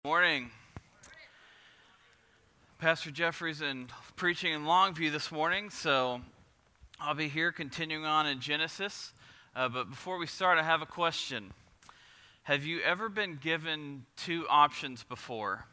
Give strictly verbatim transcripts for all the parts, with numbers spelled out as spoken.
Morning. Pastor Jeffrey's in preaching in Longview this morning, so I'll be here continuing on in Genesis. Uh, but before we start, I have a question. Have you ever been given two options before?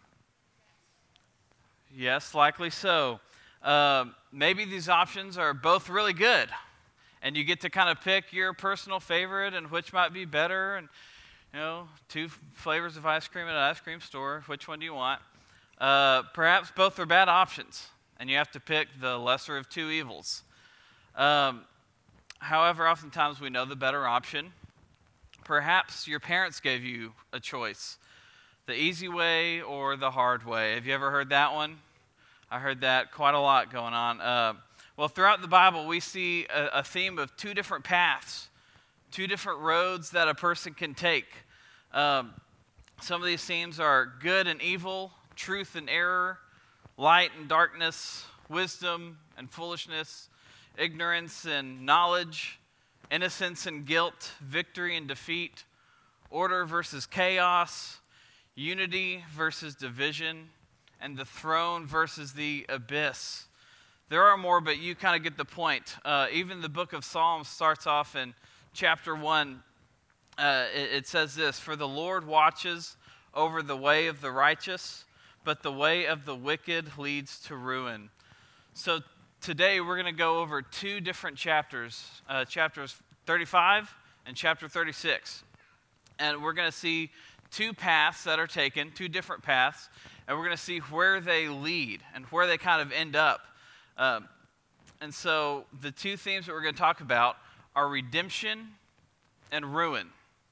Yes, likely so. Uh, maybe these options are both really good, and you get to kind of pick your personal favorite and which might be better, and You know, two flavors of ice cream at an ice cream store. Which one do you want? Uh, perhaps both are bad options, and you have to pick the lesser of two evils. Um, however, oftentimes we know the better option. Perhaps your parents gave you a choice, the easy way or the hard way. Have you ever heard that one? I heard that quite a lot going on. Uh, well, throughout the Bible, we see a, a theme of two different paths. Two different roads that a person can take. Um, some of these themes are good and evil, truth and error, light and darkness, wisdom and foolishness, ignorance and knowledge, innocence and guilt, victory and defeat, order versus chaos, unity versus division, and the throne versus the abyss. There are more, but you kind of get the point. Uh, even the book of Psalms starts off in Chapter one, uh, it, it says this, "For the Lord watches over the way of the righteous, but the way of the wicked leads to ruin." So today we're going to go over two different chapters, uh, chapters thirty-five and chapter thirty-six. And we're going to see two paths that are taken, two different paths, and we're going to see where they lead and where they kind of end up. Uh, and so the two themes that we're going to talk about are redemption and ruin.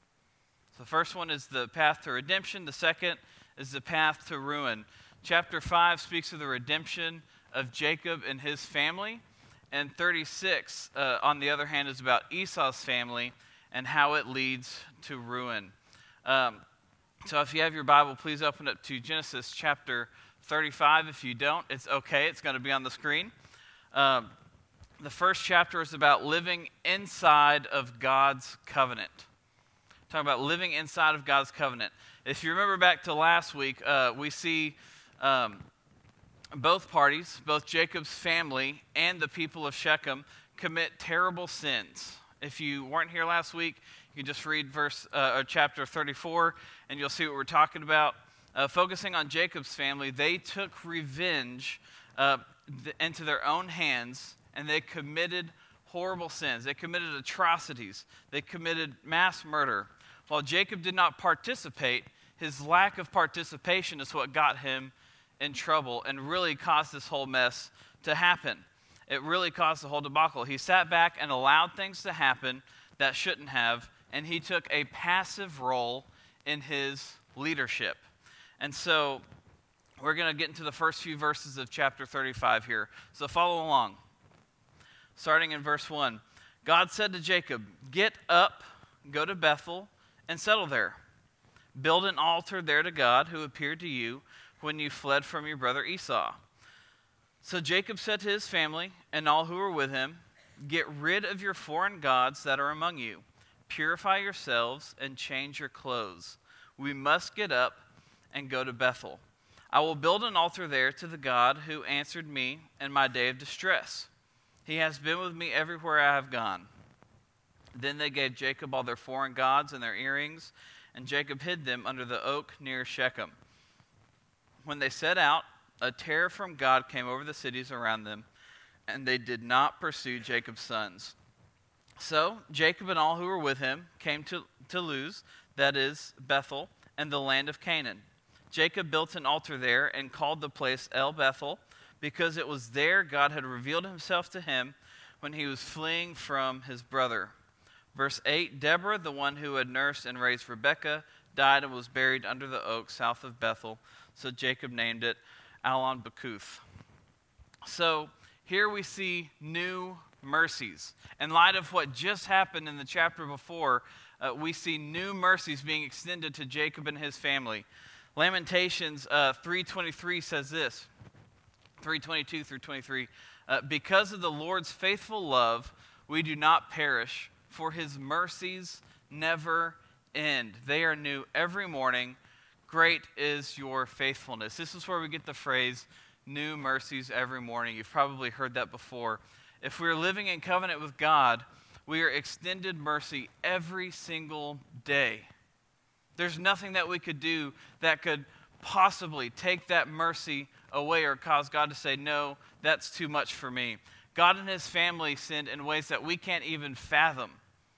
So the first one is the path to redemption. The second is the path to ruin. Chapter five speaks of the redemption of Jacob and his family. And thirty-six, uh, on the other hand, is about Esau's family and how it leads to ruin. Um, so if you have your Bible, please open up to Genesis chapter thirty-five. If you don't, it's okay. It's going to be on the screen. Um, The first chapter is about living inside of God's covenant. Talking about living inside of God's covenant. If you remember back to last week, uh, we see um, both parties, both Jacob's family and the people of Shechem, commit terrible sins. If you weren't here last week, you can just read verse uh, or chapter thirty-four, and you'll see what we're talking about. Uh, focusing on Jacob's family, they took revenge uh, th- into their own hands. And they committed horrible sins. They committed atrocities. They committed mass murder. While Jacob did not participate, his lack of participation is what got him in trouble and really caused this whole mess to happen. It really caused the whole debacle. He sat back and allowed things to happen that shouldn't have, and he took a passive role in his leadership. And so we're going to get into the first few verses of chapter thirty-five here. So follow along. Starting in verse one, God said to Jacob, "Get up, go to Bethel, and settle there. Build an altar there to God who appeared to you when you fled from your brother Esau." So Jacob said to his family and all who were with him, "Get rid of your foreign gods that are among you. Purify yourselves and change your clothes. We must get up and go to Bethel. I will build an altar there to the God who answered me in my day of distress. He has been with me everywhere I have gone." Then they gave Jacob all their foreign gods and their earrings, and Jacob hid them under the oak near Shechem. When they set out, a terror from God came over the cities around them, and they did not pursue Jacob's sons. So Jacob and all who were with him came to, to Luz, that is Bethel, and the land of Canaan. Jacob built an altar there and called the place El Bethel, because it was there God had revealed himself to him when he was fleeing from his brother. Verse eight, Deborah, the one who had nursed and raised Rebekah, died and was buried under the oak south of Bethel. So Jacob named it Allon Bakuth. So here we see new mercies. In light of what just happened in the chapter before, uh, we see new mercies being extended to Jacob and his family. Lamentations uh, three twenty-three says this. three twenty-two through twenty-three, uh, because of the Lord's faithful love, we do not perish, for his mercies never end. They are new every morning. great is your faithfulness. This is where we get the phrase, new mercies every morning. You've probably heard that before. If we're living in covenant with God, we are extended mercy every single day. There's nothing that we could do that could possibly take that mercy away or cause God to say, no, that's too much for me. God and his family sinned in ways that we can't even fathom.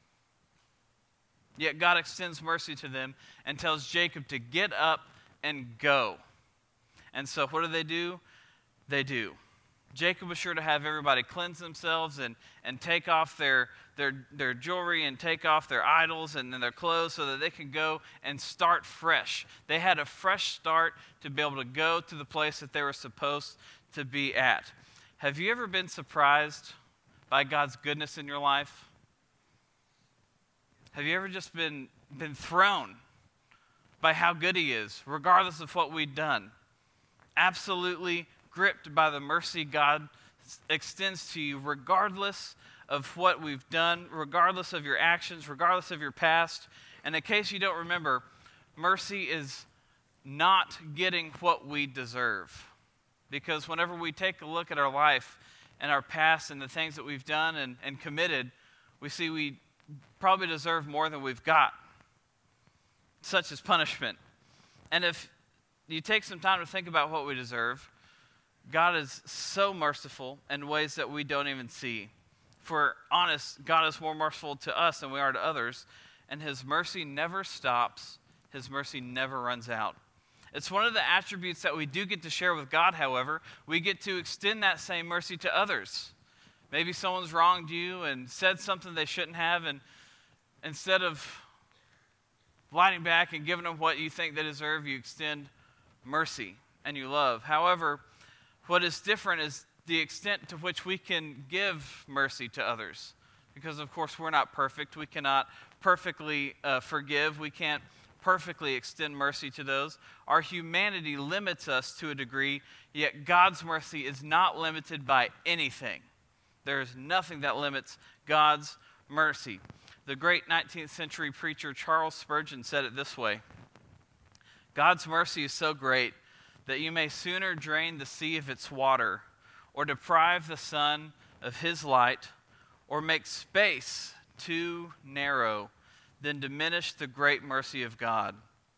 Yet God extends mercy to them and tells Jacob to get up and go. And so what do they do? They do. Jacob was sure to have everybody cleanse themselves and, and take off their, their, their jewelry and take off their idols and then their clothes so that they can go and start fresh. They had a fresh start to be able to go to the place that they were supposed to be at. Have you ever been surprised by God's goodness in your life? Have you ever just been, been thrown by how good he is, regardless of what we've done? Absolutely gripped by the mercy God extends to you, regardless of what we've done, regardless of your actions, regardless of your past. And in case you don't remember, mercy is not getting what we deserve. Because whenever we take a look at our life and our past and the things that we've done and, and committed, we see we probably deserve more than we've got, such as punishment. And if you take some time to think about what we deserve, God is so merciful in ways that we don't even see. If we're honest, God is more merciful to us than we are to others, and his mercy never stops. His mercy never runs out. It's one of the attributes that we do get to share with God, however. We get to extend that same mercy to others. Maybe someone's wronged you and said something they shouldn't have, and instead of fighting back and giving them what you think they deserve, you extend mercy and you love. However, what is different is the extent to which we can give mercy to others. Because, of course, we're not perfect. We cannot perfectly uh, forgive. We can't perfectly extend mercy to those. Our humanity limits us to a degree, yet God's mercy is not limited by anything. There is nothing that limits God's mercy. The great nineteenth century preacher Charles Spurgeon said it this way: God's mercy is so great that you may sooner drain the sea of its water, or deprive the sun of his light, or make space too narrow, than diminish the great mercy of God.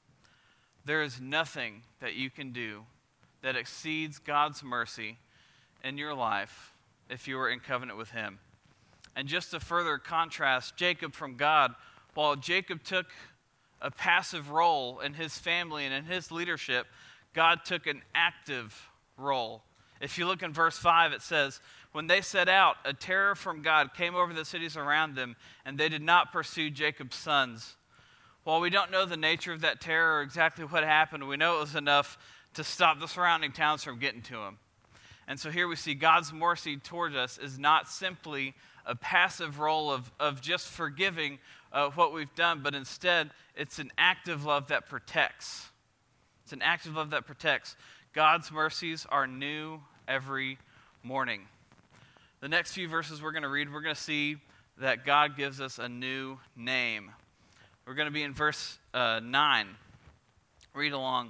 There is nothing that you can do that exceeds God's mercy in your life if you are in covenant with him. And just to further contrast Jacob from God, while Jacob took a passive role in his family and in his leadership, God took an active role. If you look in verse five, it says, when they set out, a terror from God came over the cities around them, and they did not pursue Jacob's sons. While we don't know the nature of that terror or exactly what happened, we know it was enough to stop the surrounding towns from getting to him. And so here we see God's mercy towards us is not simply a passive role of, of just forgiving uh, what we've done, but instead it's an active love that protects. It's an active love that protects. God's mercies are new every morning. The next few verses we're going to read, we're going to see that God gives us a new name. We're going to be in verse uh, nine. Read along.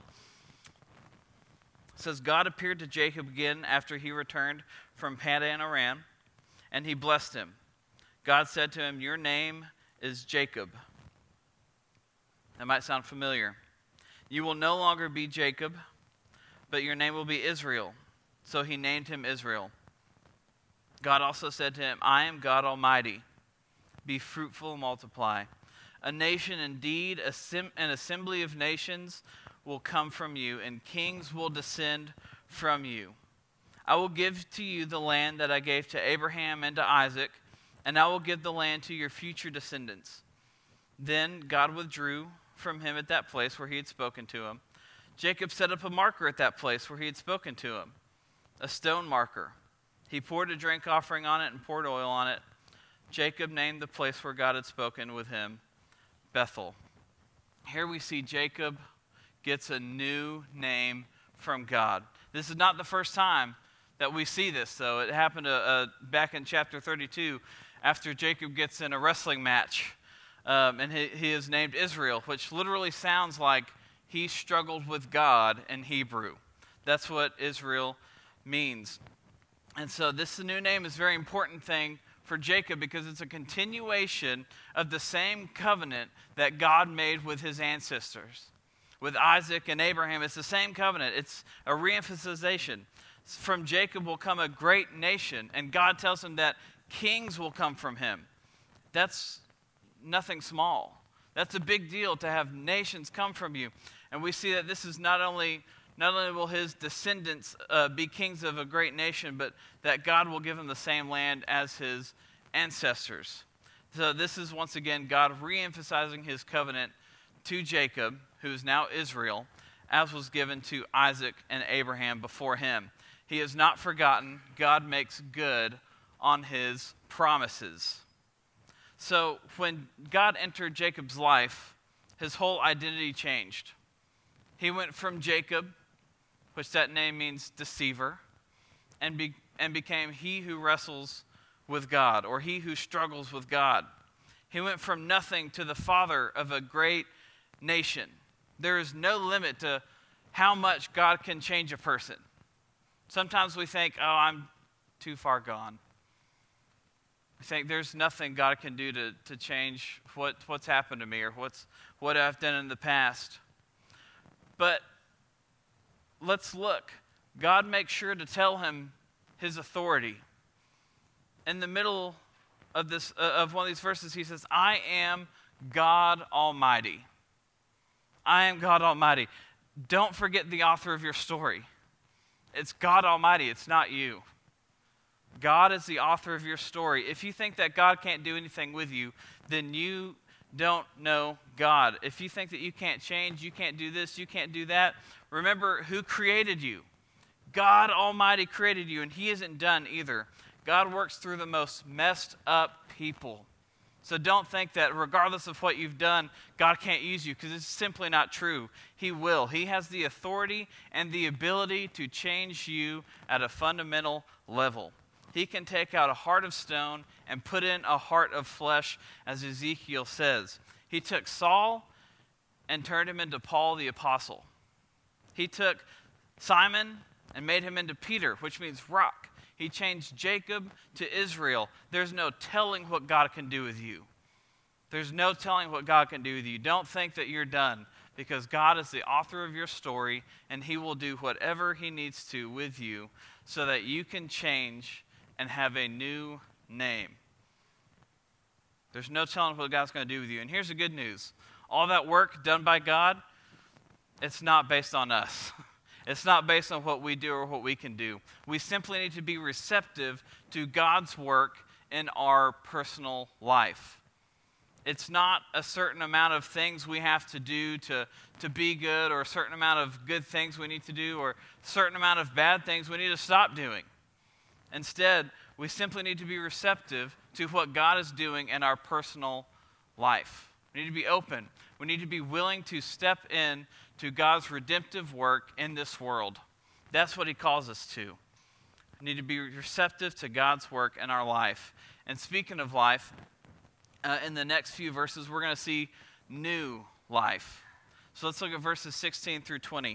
It says, God appeared to Jacob again after he returned from Padan Aram, and he blessed him. God said to him, your name is Jacob. That might sound familiar. You will no longer be Jacob, but your name will be Israel. So he named him Israel. God also said to him, I am God Almighty. Be fruitful and multiply. A nation indeed, an assembly of nations will come from you, and kings will descend from you. I will give to you the land that I gave to Abraham and to Isaac, and I will give the land to your future descendants. Then God withdrew from him at that place where he had spoken to him. Jacob set up a marker at that place where he had spoken to him, a stone marker. He poured a drink offering on it and poured oil on it. Jacob named the place where God had spoken with him Bethel. Here we see Jacob gets a new name from God. This is not the first time that we see this, though. It happened uh, uh, back in chapter thirty-two after Jacob gets in a wrestling match. Um, and he, he is named Israel, which literally sounds like he struggled with God in Hebrew. That's what Israel means. And so this new name is a very important thing for Jacob because it's a continuation of the same covenant that God made with his ancestors. With Isaac and Abraham, it's the same covenant. It's a reemphasization. From Jacob will come a great nation, and God tells him that kings will come from him. That's nothing small. That's a big deal to have nations come from you. And we see that this is not only, not only will his descendants uh, be kings of a great nation, but that God will give them the same land as his ancestors. So this is once again God reemphasizing his covenant to Jacob, who is now Israel, as was given to Isaac and Abraham before him. He has not forgotten. God makes good on his promises. So when God entered Jacob's life, his whole identity changed. He went from Jacob, which that name means deceiver, and, be, and became he who wrestles with God, or he who struggles with God. He went from nothing to the father of a great nation. There is no limit to how much God can change a person. Sometimes we think, oh, I'm too far gone. We think there's nothing God can do to, to change what, what's happened to me or what's what I've done in the past. But let's look. God makes sure to tell him his authority. In the middle of this uh, of one of these verses, he says, I am God Almighty. I am God Almighty. Don't forget the author of your story. It's God Almighty. It's not you. God is the author of your story. If you think that God can't do anything with you, then you don't know God. If you think that you can't change, you can't do this, you can't do that, remember who created you. God Almighty created you, and he isn't done either. God works through the most messed up people. So don't think that regardless of what you've done, God can't use you, because it's simply not true. He will. He has the authority and the ability to change you at a fundamental level. He can take out a heart of stone and put in a heart of flesh, as Ezekiel says. He took Saul and turned him into Paul the Apostle. He took Simon and made him into Peter, which means rock. He changed Jacob to Israel. There's no telling what God can do with you. There's no telling what God can do with you. Don't think that you're done, because God is the author of your story, and he will do whatever he needs to with you so that you can change and have a new name. There's no telling what God's going to do with you. And here's the good news. All that work done by God, it's not based on us. It's not based on what we do or what we can do. We simply need to be receptive to God's work in our personal life. It's not a certain amount of things we have to do to, to be good, or a certain amount of good things we need to do, or a certain amount of bad things we need to stop doing. Instead, we simply need to be receptive to what God is doing in our personal life. We need to be open. We need to be willing to step in to God's redemptive work in this world. That's what he calls us to. We need to be receptive to God's work in our life. And speaking of life, uh, in the next few verses, we're going to see new life. So let's look at verses sixteen through twenty.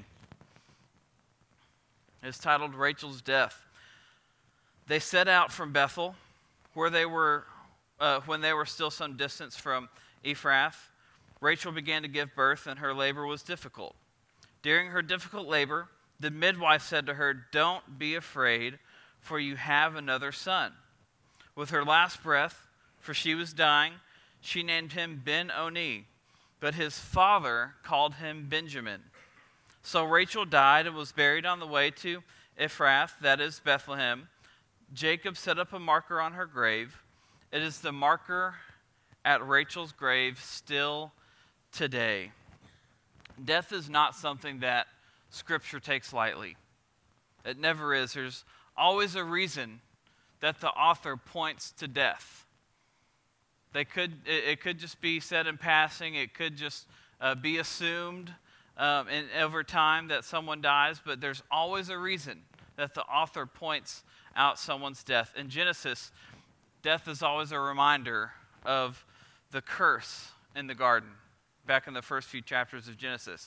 It's titled Rachel's Death. They set out from Bethel, where they were, uh, when they were still some distance from Ephrath. Rachel began to give birth, and her labor was difficult. During her difficult labor, the midwife said to her, "Don't be afraid, for you have another son." With her last breath, for she was dying, she named him Ben-Oni, but his father called him Benjamin. So Rachel died and was buried on the way to Ephrath, that is Bethlehem. Jacob set up a marker on her grave. It is the marker at Rachel's grave still today. Death is not something that Scripture takes lightly. It never is. There's always a reason that the author points to death. They could, it, it could just be said in passing. It could just uh, be assumed um, in, over time that someone dies, but there's always a reason that the author points out someone's death. In Genesis, death is always a reminder of the curse in the garden, back in the first few chapters of Genesis.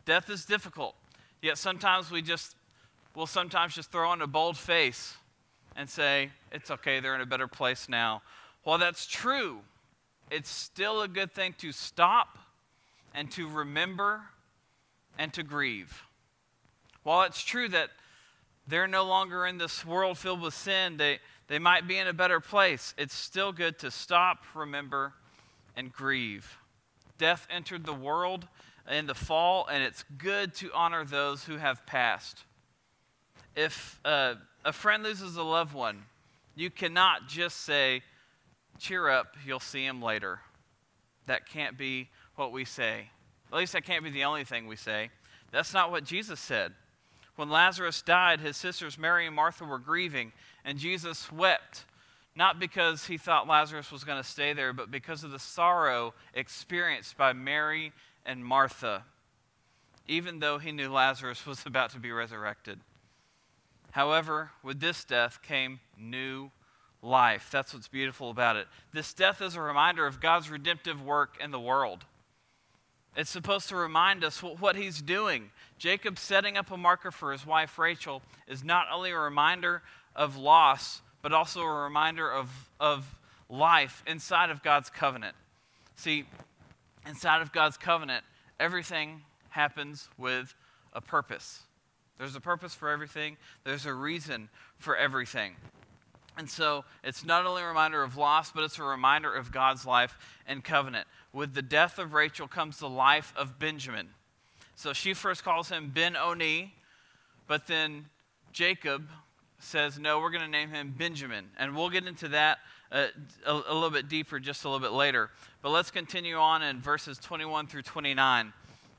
Death is difficult, yet sometimes we just, we'll sometimes just throw on a bold face and say, it's okay, they're in a better place now. While that's true, it's still a good thing to stop and to remember and to grieve. While it's true that they're no longer in this world filled with sin, they, they might be in a better place, it's still good to stop, remember, and grieve. Death entered the world in the fall, and it's good to honor those who have passed. If uh, a friend loses a loved one, you cannot just say, cheer up, you'll see him later. That can't be what we say. At least that can't be the only thing we say. That's not what Jesus said. When Lazarus died, his sisters Mary and Martha were grieving, and Jesus wept, not because he thought Lazarus was going to stay there, but because of the sorrow experienced by Mary and Martha, even though he knew Lazarus was about to be resurrected. However, with this death came new life. That's what's beautiful about it. This death is a reminder of God's redemptive work in the world. It's supposed to remind us what he's doing. Jacob setting up a marker for his wife Rachel is not only a reminder of loss, but also a reminder of, of life inside of God's covenant. See, inside of God's covenant, everything happens with a purpose. There's a purpose for everything. There's a reason for everything. And so it's not only a reminder of loss, but it's a reminder of God's life and covenant. With the death of Rachel comes the life of Benjamin. So she first calls him Ben-Oni, but then Jacob says, no, we're going to name him Benjamin. And we'll get into that uh, a, a little bit deeper just a little bit later. But let's continue on in verses twenty-one through twenty-nine.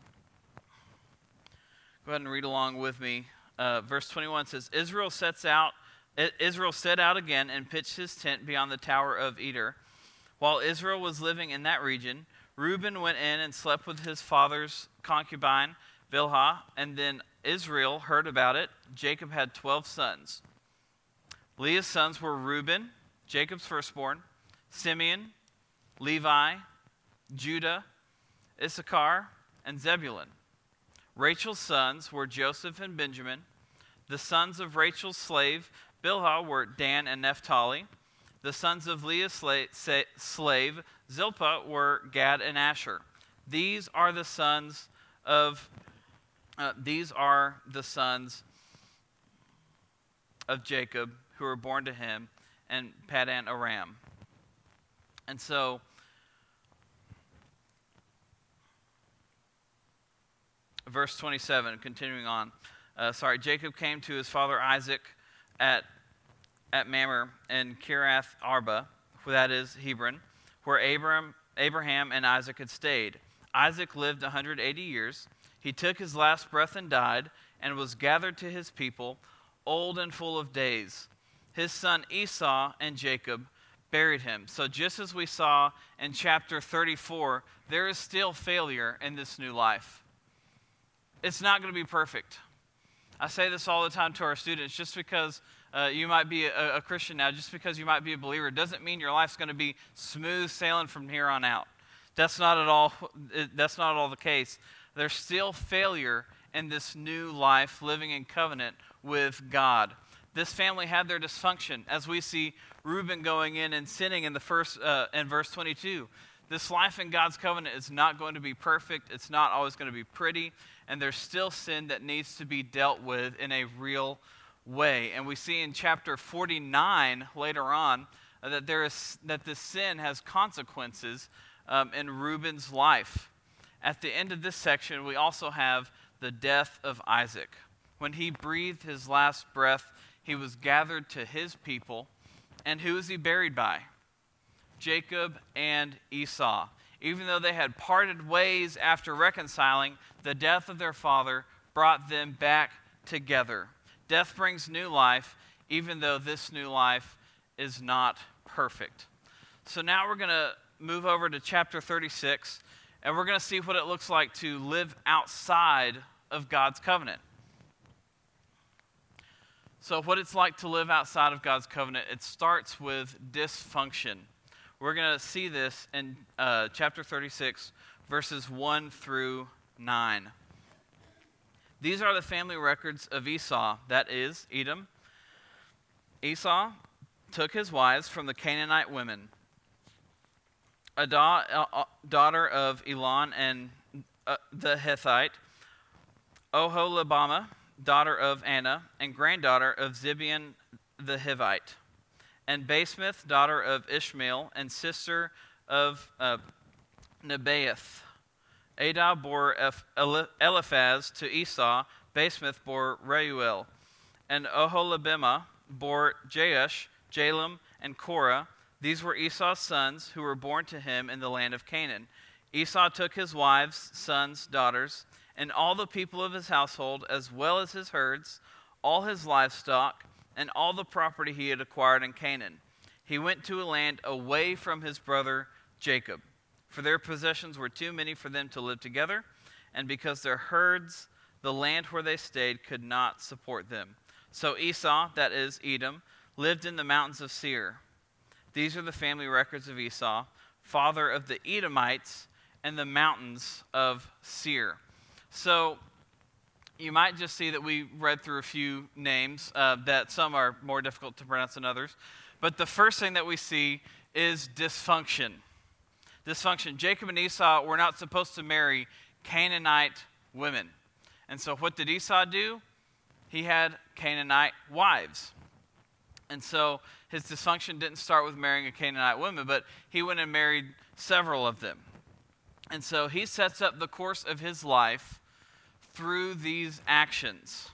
Go ahead and read along with me. Uh, verse twenty-one says, Israel sets out Israel set out again and pitched his tent beyond the tower of Eder. While Israel was living in that region, Reuben went in and slept with his father's concubine, Bilhah, and then Israel heard about it. Jacob had twelve sons. Leah's sons were Reuben, Jacob's firstborn, Simeon, Levi, Judah, Issachar, and Zebulun. Rachel's sons were Joseph and Benjamin. The sons of Rachel's slave, Bilhah, were Dan and Naphtali. The sons of Leah's slave, slave, Zilpah, were Gad and Asher. These are the sons of uh, these are the sons of Jacob who were born to him and Paddan Aram. And so verse twenty-seven, continuing on. Uh, sorry, Jacob came to his father Isaac at at Mamre and Kiriath Arba, that is Hebron, where Abraham, Abraham and Isaac had stayed. Isaac lived one hundred eighty years. He took his last breath and died, and was gathered to his people, old and full of days. His son Esau and Jacob buried him. So just as we saw in chapter thirty-four, there is still failure in this new life. It's not going to be perfect. I say this all the time to our students. Just because uh, you might be a, a Christian now, just because you might be a believer, doesn't mean your life's going to be smooth sailing from here on out. That's not at all. That's not at all the case. There's still failure in this new life, living in covenant with God. This family had their dysfunction, as we see Reuben going in and sinning in the first uh, in verse twenty-two. This life in God's covenant is not going to be perfect. It's not always going to be pretty. And there's still sin that needs to be dealt with in a real way. And we see in chapter forty-nine later on uh, that there is that this sin has consequences um, in Reuben's life. At the end of this section, we also have the death of Isaac. When he breathed his last breath, he was gathered to his people. And who is he buried by? Jacob and Esau. Even though they had parted ways after reconciling, the death of their father brought them back together. Death brings new life, even though this new life is not perfect. So now we're going to move over to chapter thirty-six, and we're going to see what it looks like to live outside of God's covenant. So what it's like to live outside of God's covenant, it starts with dysfunction. We're going to see this in uh, chapter thirty-six, verses one through nine. These are the family records of Esau, that is, Edom. Esau took his wives from the Canaanite women, a da- uh, daughter of Elon and uh, the Hittite, Oholibamah, daughter of Anna, and granddaughter of Zibeon the Hivite, and Basemath, daughter of Ishmael, and sister of uh, Nebaioth. Adah bore Eliphaz to Esau, Basemath bore Reuel, and Oholibamah bore Jeush, Jalem, and Korah. These were Esau's sons who were born to him in the land of Canaan. Esau took his wives, sons, daughters, and all the people of his household, as well as his herds, all his livestock, and all the property he had acquired in Canaan. He went to a land away from his brother Jacob, for their possessions were too many for them to live together, and because their herds, the land where they stayed, could not support them. So Esau, that is Edom, lived in the mountains of Seir. These are the family records of Esau, father of the Edomites and the mountains of Seir. So you might just see that we read through a few names, uh, that some are more difficult to pronounce than others. But the first thing that we see is dysfunction. Dysfunction. Jacob and Esau were not supposed to marry Canaanite women. And so what did Esau do? He had Canaanite wives. And so his dysfunction didn't start with marrying a Canaanite woman, but he went and married several of them. And so he sets up the course of his life through these actions.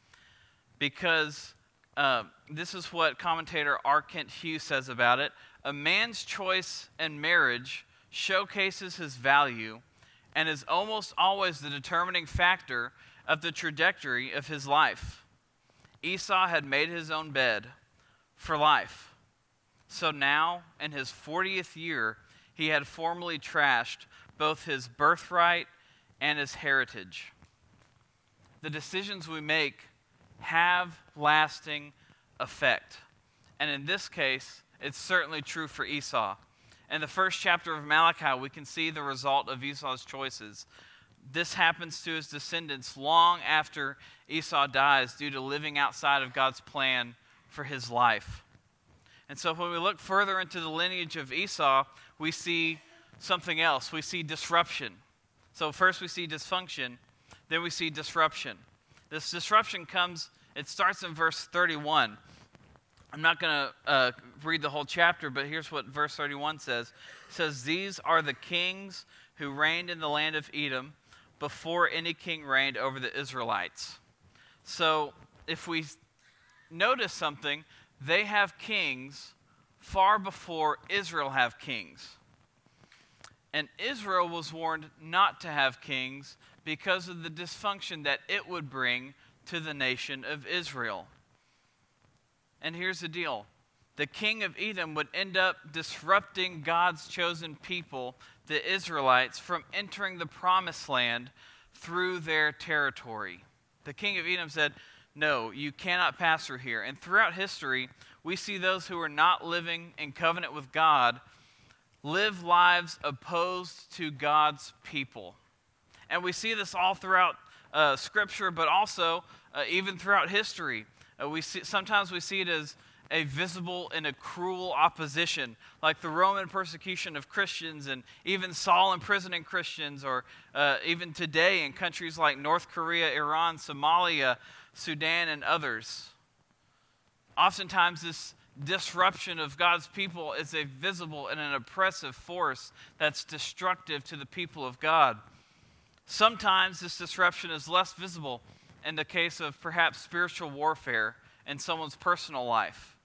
Because uh, this is what commentator R. Kent Hughes says about it. A man's choice in marriage showcases his value and is almost always the determining factor of the trajectory of his life. Esau had made his own bed for life. So now, in his fortieth year, he had formally trashed both his birthright and his heritage. The decisions we make have lasting effect. And in this case, it's certainly true for Esau. In the first chapter of Malachi, we can see the result of Esau's choices. This happens to his descendants long after Esau dies due to living outside of God's plan for his life. And so when we look further into the lineage of Esau, we see something else. We see disruption. So first we see dysfunction, then we see disruption. This disruption comes, it starts in verse thirty-one. I'm not going to uh, read the whole chapter, but here's what verse thirty-one says. It says, "These are the kings who reigned in the land of Edom before any king reigned over the Israelites." So if we notice something, they have kings far before Israel have kings. And Israel was warned not to have kings because of the dysfunction that it would bring to the nation of Israel. And here's the deal. The king of Edom would end up disrupting God's chosen people, the Israelites, from entering the promised land through their territory. The king of Edom said, "No, you cannot pass through here." And throughout history, we see those who are not living in covenant with God live lives opposed to God's people. And we see this all throughout uh, Scripture, but also uh, even throughout history. Uh, we see, sometimes we see it as a visible and a cruel opposition, like the Roman persecution of Christians and even Saul imprisoning Christians, or uh, even today in countries like North Korea, Iran, Somalia, Sudan, and others. Oftentimes this disruption of God's people is a visible and an oppressive force that's destructive to the people of God. Sometimes this disruption is less visible in the case of perhaps spiritual warfare in someone's personal life.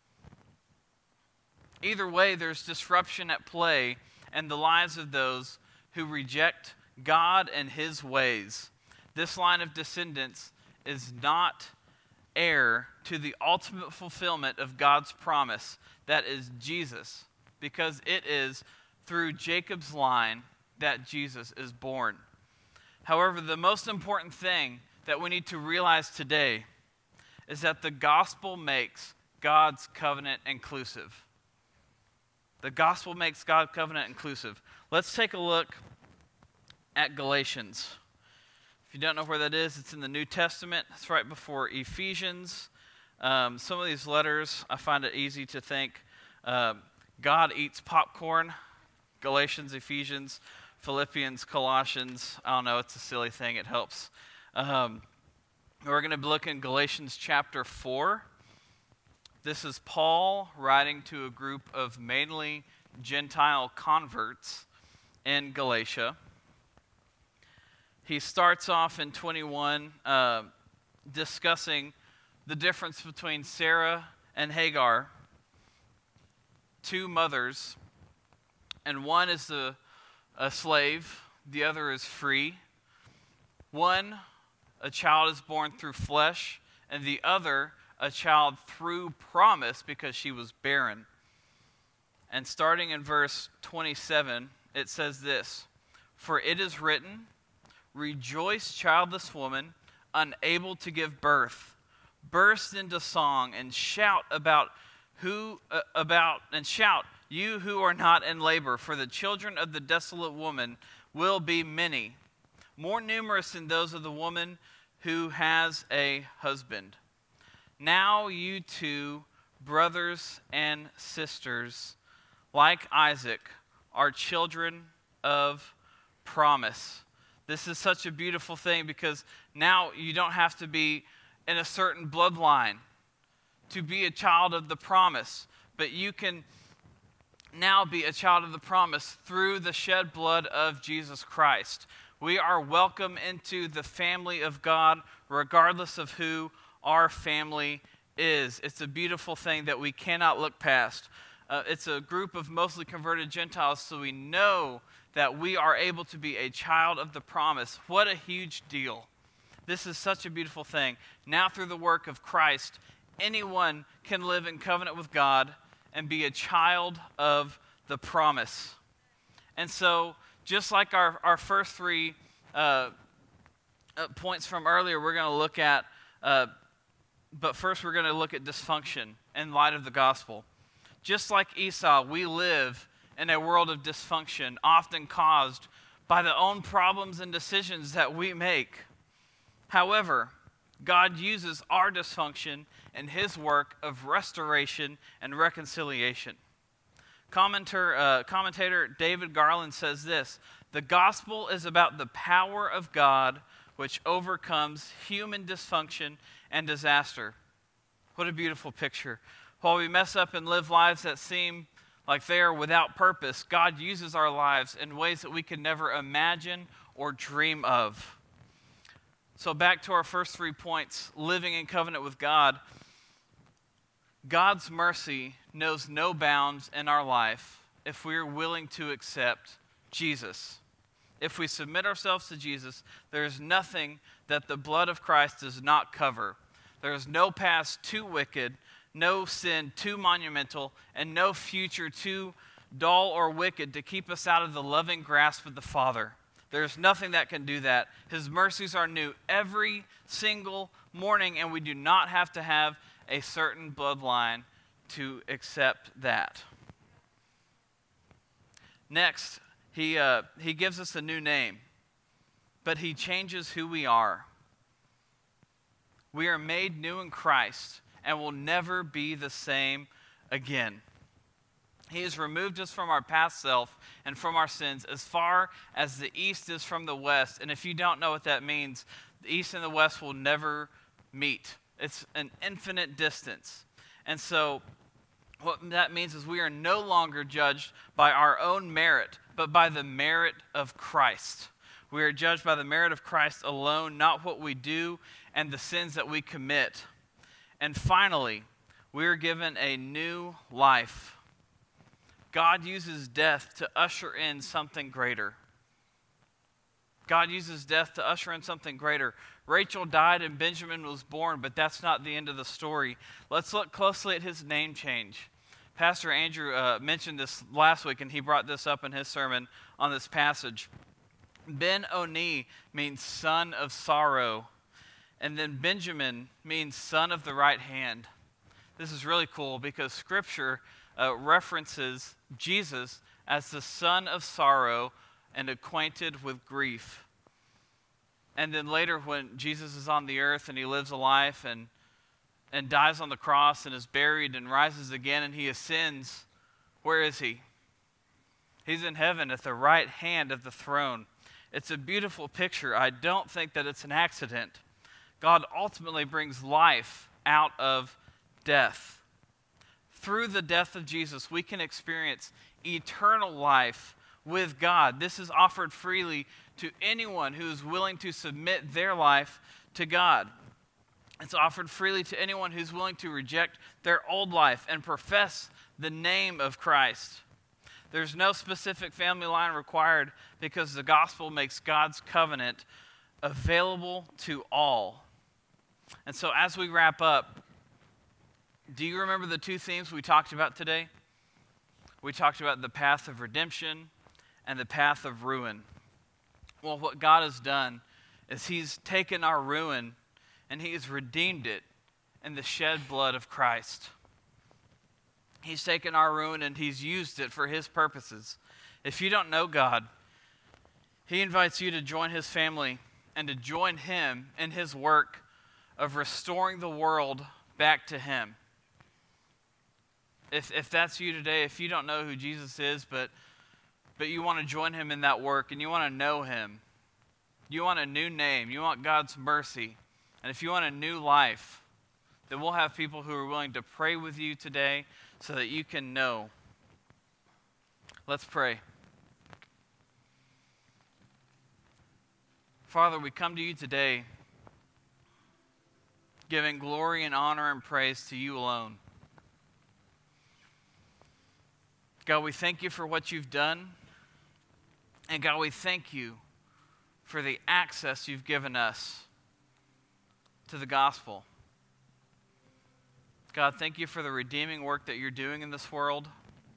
Either way, there's disruption at play in the lives of those who reject God and His ways. This line of descendants is not heir to the ultimate fulfillment of God's promise, that is Jesus, because it is through Jacob's line that Jesus is born. However, the most important thing that we need to realize today is that the gospel makes God's covenant inclusive. The gospel makes God's covenant inclusive. Let's take a look at Galatians. If you don't know where that is, it's in the New Testament. It's right before Ephesians. Um, some of these letters, I find it easy to think uh, God eats popcorn. Galatians, Ephesians, Philippians, Colossians. I don't know, it's a silly thing. It helps. Um, we're going to be looking at Galatians chapter four. This is Paul writing to a group of mainly Gentile converts in Galatia. He starts off in twenty-one uh, discussing the difference between Sarah and Hagar, two mothers, and one is a, a slave, the other is free. One, a child is born through flesh, and the other, a child through promise because she was barren. And starting in verse twenty-seven, it says this, "For it is written, rejoice, childless woman, unable to give birth. Burst into song and shout about who uh, about and shout, you who are not in labor, for the children of the desolate woman will be many, more numerous than those of the woman who has a husband. Now you two, brothers and sisters, like Isaac, are children of promise." This is such a beautiful thing because now you don't have to be in a certain bloodline to be a child of the promise, but you can now be a child of the promise through the shed blood of Jesus Christ. We are welcome into the family of God regardless of who our family is. It's a beautiful thing that we cannot look past. Uh, it's a group of mostly converted Gentiles, so we know that we are able to be a child of the promise. What a huge deal. This is such a beautiful thing. Now through the work of Christ, anyone can live in covenant with God and be a child of the promise. And so, just like our, our first three uh, uh, points from earlier, we're going to look at, uh, but first we're going to look at dysfunction in light of the gospel. Just like Esau, we live in a world of dysfunction, often caused by the own problems and decisions that we make. However, God uses our dysfunction in his work of restoration and reconciliation. Commentator, uh, commentator David Garland says this, "The gospel is about the power of God which overcomes human dysfunction and disaster." What a beautiful picture. While we mess up and live lives that seem like they are without purpose, God uses our lives in ways that we could never imagine or dream of. So back to our first three points, living in covenant with God. God's mercy knows no bounds in our life if we are willing to accept Jesus. If we submit ourselves to Jesus, there is nothing that the blood of Christ does not cover. There is no past too wicked, no sin too monumental, and no future too dull or wicked to keep us out of the loving grasp of the Father. There's nothing that can do that. His mercies are new every single morning, and we do not have to have a certain bloodline to accept that. Next, he, uh, he gives us a new name, but he changes who we are. We are made new in Christ and will never be the same again. He has removed us from our past self and from our sins as far as the east is from the west. And if you don't know what that means, the east and the west will never meet. It's an infinite distance. And so what that means is we are no longer judged by our own merit, but by the merit of Christ. We are judged by the merit of Christ alone, not what we do and the sins that we commit. And finally, we are given a new life. God uses death to usher in something greater. God uses death to usher in something greater. Rachel died and Benjamin was born, but that's not the end of the story. Let's look closely at his name change. Pastor Andrew uh, mentioned this last week, and he brought this up in his sermon on this passage. Ben-Oni means son of sorrow, and then Benjamin means son of the right hand. This is really cool because Scripture uh, references Jesus as the son of sorrow and acquainted with grief. And then later when Jesus is on the earth and he lives a life and, and dies on the cross and is buried and rises again and he ascends, where is he? He's in heaven at the right hand of the throne. It's a beautiful picture. I don't think that it's an accident. God ultimately brings life out of death. Through the death of Jesus, we can experience eternal life with God. This is offered freely to anyone who is willing to submit their life to God. It's offered freely to anyone who's willing to reject their old life and profess the name of Christ. There's no specific family line required because the gospel makes God's covenant available to all. And so as we wrap up, do you remember the two themes we talked about today? We talked about the path of redemption and the path of ruin. Well, what God has done is he's taken our ruin and he has redeemed it in the shed blood of Christ. He's taken our ruin and he's used it for his purposes. If you don't know God, he invites you to join his family and to join him in his work of restoring the world back to him. If if that's you today, if you don't know who Jesus is, but but you want to join him in that work and you want to know him, you want a new name, you want God's mercy, and if you want a new life, then we'll have people who are willing to pray with you today so that you can know. Let's pray. Father, we come to you today giving glory and honor and praise to you alone. God, we thank you for what you've done. And God, we thank you for the access you've given us to the gospel. God, thank you for the redeeming work that you're doing in this world.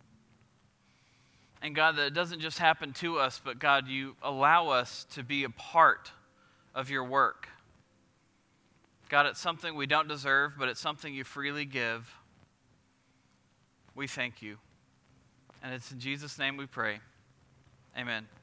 And God, that it doesn't just happen to us, but God, you allow us to be a part of your work. God, it's something we don't deserve, but it's something you freely give. We thank you. And it's in Jesus' name we pray. Amen.